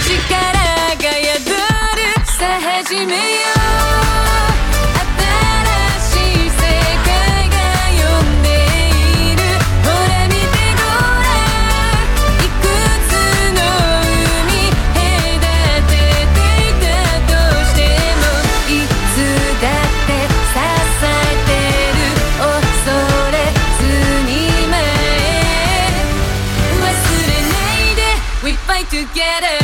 が宿る。さあ始めよう。Together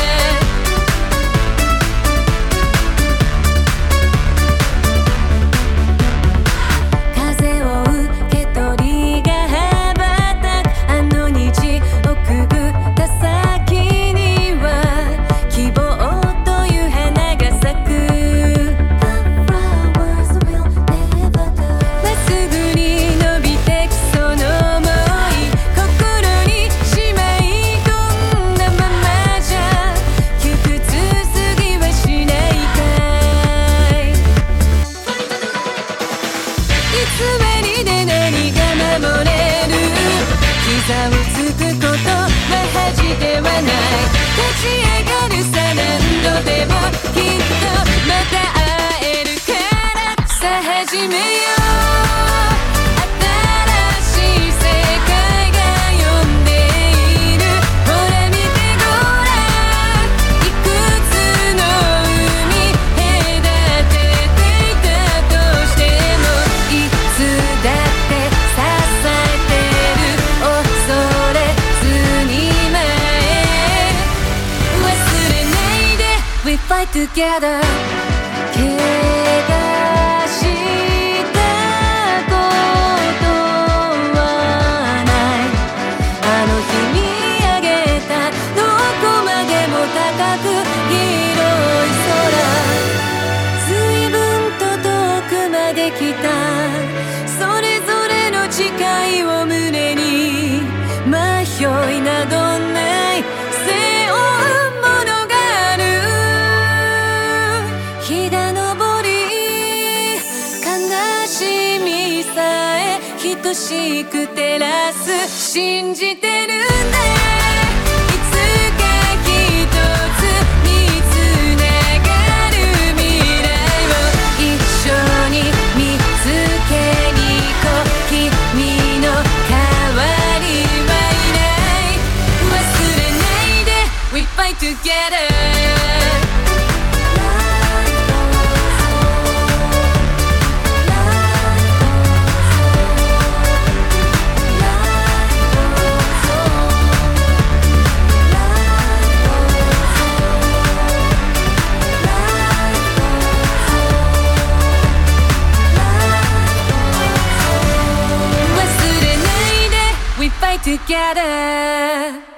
膝をつくことは恥ではない。立ち上がるさ何度でもきっとまた会えるから。さあ始めよう。新しい世界が呼んでいる。ほら見てごらん。いくつの海隔てていたとしてもいつだって支えてる。We fight together 怪我したことはない。あの日見上げたどこまでも高く広い空。随分と遠くまで来た。それぞれの誓いを胸に迷いなどない背負うものがある。日が昇り悲しみさえ等しく照らす。信じてるんだ。いつか一つにつながる未来を一緒に見つけに行こう。君の代わりはいない。忘れないで We fight together。Fight together